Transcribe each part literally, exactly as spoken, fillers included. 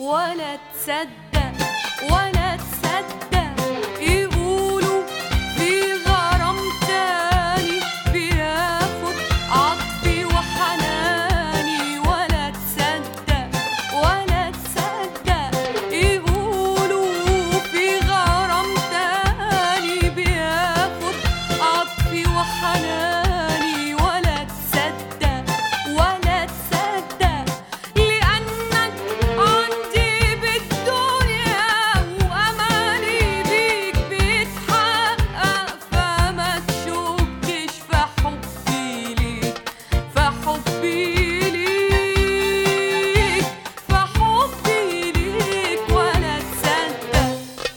ولا تصدق ولا تصدق يقولوا في غرام تاني بياخد عطفي وحناني، ولا تصدق ولا تصدق يقولوا في غرام تاني بياخد عطفي وحناني، ولا تصدق ولا تصدق لأنك عندي بالدنيا وأماني بيك بيتحقق، فما تشكش في حبي ليك في حبي ليك في حبي ليك ولا تصدق.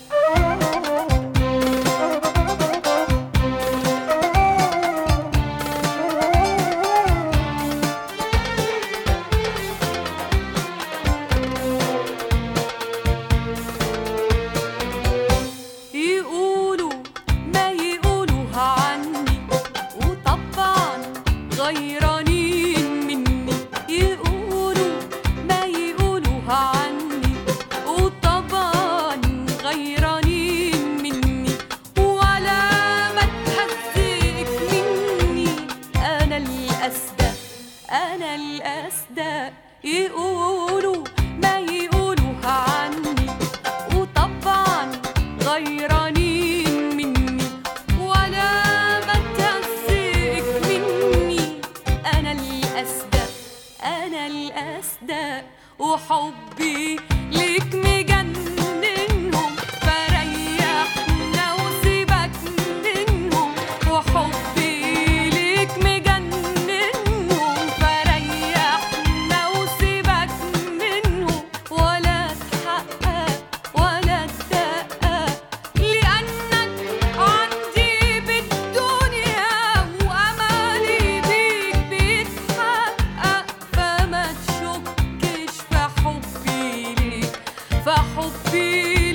يقولوا ما يقولوها عني وطبعا غيرانين مني، يقولوا ما يقولوها عني وطبعا غيرانين مني، ولا ما تهزئك مني أنا الأصدق أنا الأصدق. يقولوا ما يقولوها عني وطبعا غيرانين مني، ولا ما تهزئك مني أنا الأصدق أنا الأصدق. وحبي ليك مجننهم فريحنا وسيبك منهم، وحبي ليك مجننهم فريحنا وسيبك منهم، ولا تحقق ولا تدقق لأنك عندي بالدنيا وأمالي بيك بيتحقق، فما تشكش في حبي ليك في حبي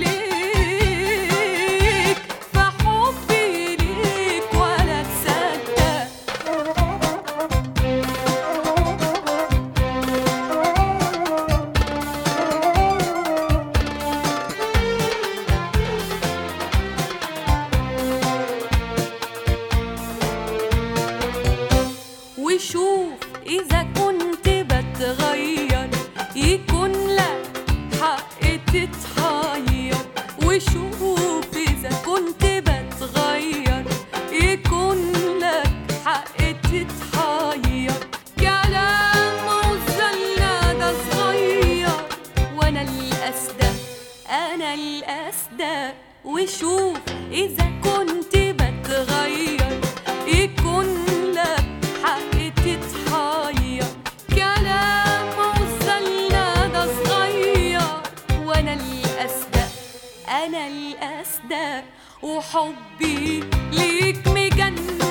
ليك في حبي ليك ولا تصدق. وشوف إذا كنت بتغير يكون لك حق تتحير، وشوف إذا كنت بتغير يكون لك حق تتحير. كلام وزلنا ده صغير وأنا الأصدق أنا الأصدق. وشوف إذا كنت بتغير يكون لك حق تتحير. كلام وصلنا ده صغير وأنا الأصدق أنا الأصدق. وحبي ليك مجنن